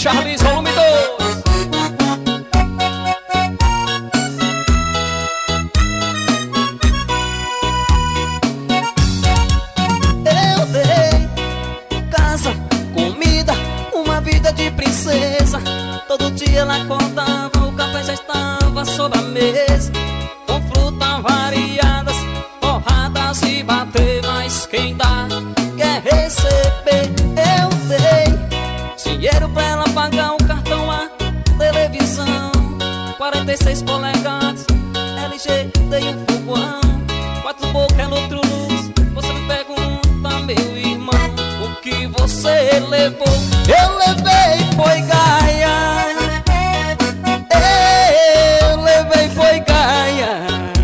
Charles, volume 2. Eu dei casa, comida, uma vida de princesa. Todo dia ela acordava, o café já estava sobre a mesa, com frutas variadas, torradas e bater. Mas quem dá quer receber. Eu dei dinheiro pra ela pagar o cartão, a televisão 46 polegadas, LG, dei um fogão, 4 bocas no outro luz. Você me pergunta, meu irmão, o que você levou? Eu levei foi gaia. Eu levei foi gaia,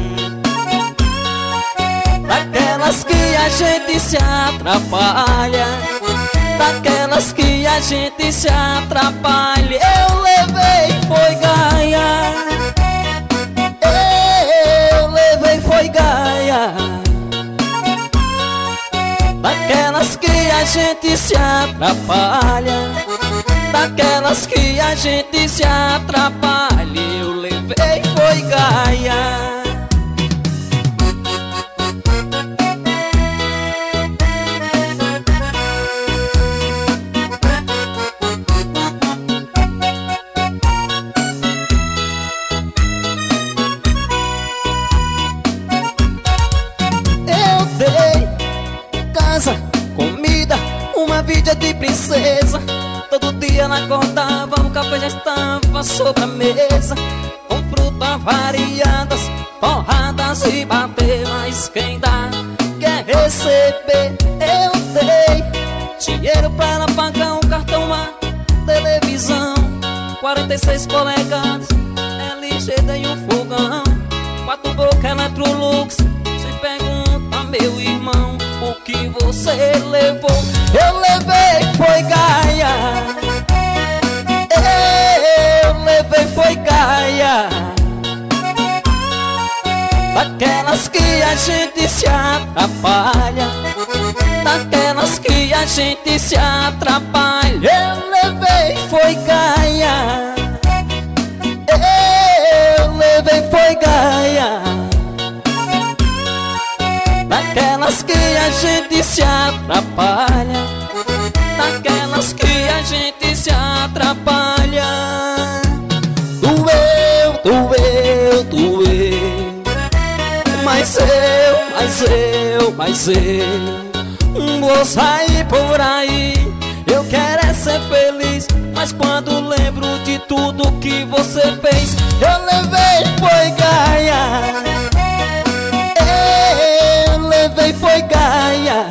daquelas que a gente se atrapalha, daquelas que a gente se atrapalha. Eu levei foi gaia. Eu levei foi gaia, daquelas que a gente se atrapalha, daquelas que a gente se atrapalha. Eu levei foi gaia. Eu dei casa, comida, uma vida de princesa. Todo dia ela acordava, o café já estava sobre a mesa, com frutas variadas, torradas e bater. Mas quem dá quer receber. Eu dei dinheiro pra ela pagar um cartão, a televisão 46 polegadas, LG, dei um fogão, 4 bocas, Electrolux. Você pergunta, meu irmão, o que você levou? Eu levei foi gaia. Eu levei foi gaia, daquelas que a gente se atrapalha, daquelas que a gente se atrapalha. Eu levei foi gaia. Eu levei foi gaia, daquelas que a gente se atrapalha, daquelas que a gente se atrapalha. Doeu, doeu, doeu, mas eu vou sair por aí. Eu quero é ser feliz, mas quando lembro de tudo que você fez, eu levei foi gaia. Eu levei foi gaia,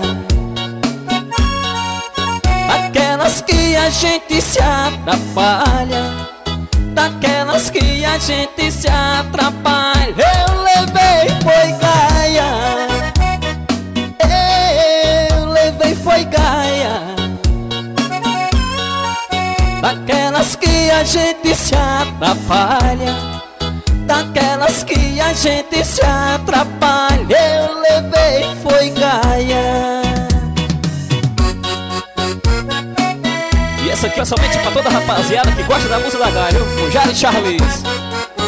daquelas que a gente se atrapalha, daquelas que a gente se atrapalha. Eu levei foi gaia. Eu levei foi gaia, daquelas que a gente se atrapalha, daquelas que a gente se atrapalha. Eu levei foi gaia. E essa aqui é somente pra toda a rapaziada que gosta da música da Gaia, viu? O Jari Charles.